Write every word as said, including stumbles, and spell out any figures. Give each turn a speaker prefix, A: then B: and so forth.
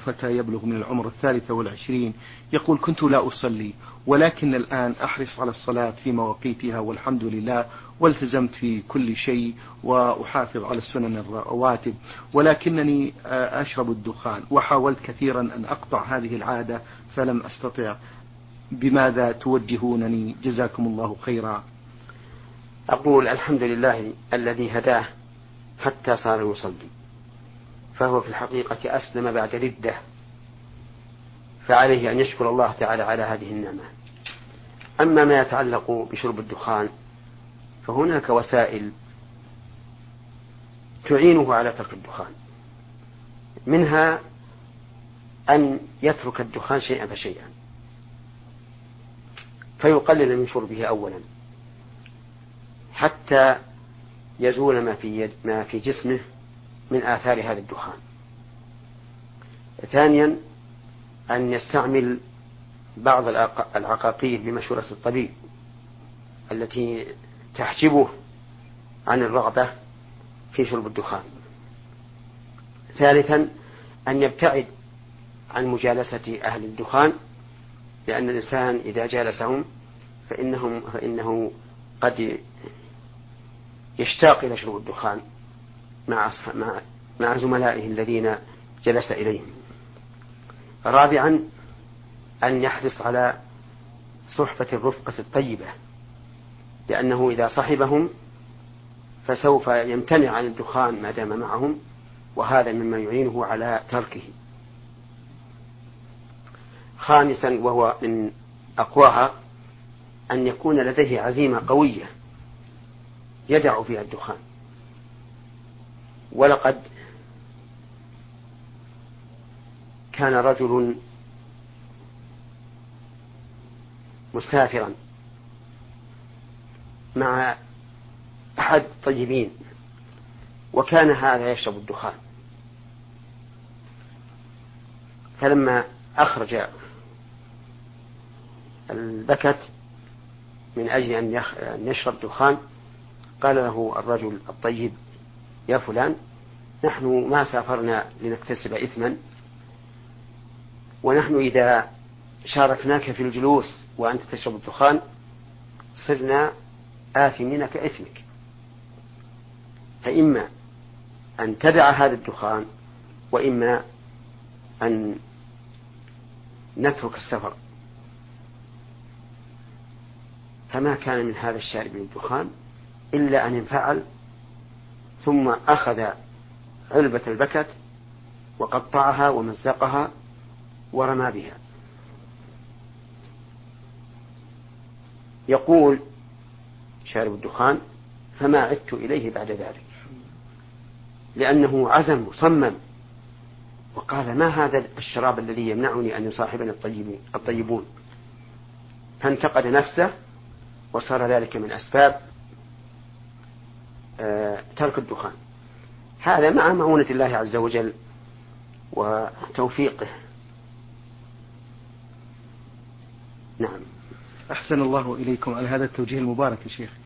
A: فتى يبلغ من العمر الثالثة والعشرين يقول: كنت لا أصلي، ولكن الآن أحرص على الصلاة في مواقيتها والحمد لله، والتزمت في كل شيء وأحافظ على السنن الرواتب، ولكنني أشرب الدخان، وحاولت كثيرا أن أقطع هذه العادة فلم أستطع. بماذا توجهونني جزاكم الله خيرا؟
B: أقول الحمد لله الذي هداه حتى صار يصلي، فهو في الحقيقة أسلم بعد ردة، فعليه أن يشكر الله تعالى على هذه النعمة. أما ما يتعلق بشرب الدخان فهناك وسائل تعينه على ترك الدخان، منها أن يترك الدخان شيئا فشيئا، فيقلل من شربه أولا حتى يزول ما في, يد ما في جسمه من آثار هذا الدخان. ثانيا أن يستعمل بعض العقاقير بمشورة الطبيب التي تحجبه عن الرغبة في شرب الدخان. ثالثا أن يبتعد عن مجالسة أهل الدخان، لأن الإنسان إذا جالسهم فإنهم فإنه قد يشتاق إلى شرب الدخان مع مع مع زملائه الذين جلس إليهم. رابعا أن يحرص على صحبة الرفقة الطيبة، لأنه إذا صحبهم فسوف يمتنع عن الدخان ما دام معهم، وهذا مما يعينه على تركه. خامسا وهو من أقواها أن يكون لديه عزيمة قوية يدع فيها الدخان. ولقد كان رجل مسافرا مع أحد الطيبين، وكان هذا يشرب الدخان، فلما أخرج البكت من أجل أن يشرب دخان قال له الرجل الطيب: يا فلان، نحن ما سافرنا لنكتسب إثما، ونحن إذا شاركناك في الجلوس وأنت تشرب الدخان صرنا آثمين كإثمك، فإما أن تدع هذا الدخان وإما أن نترك السفر. فما كان من هذا الشارب للدخان إلا أن انفعل، ثم أخذ علبة البكت وقطعها ومزقها ورمى بها. يقول شارب الدخان: فما عدت إليه بعد ذلك، لأنه عزم صمم وقال: ما هذا الشراب الذي يمنعني أن يصاحبني الطيبون؟ فانتقد نفسه، وصار ذلك من أسباب ترك الدخان. هذا مع معونة الله عز وجل وتوفيقه. نعم.
A: أحسن الله إليكم على هذا التوجيه المبارك يا شيخ.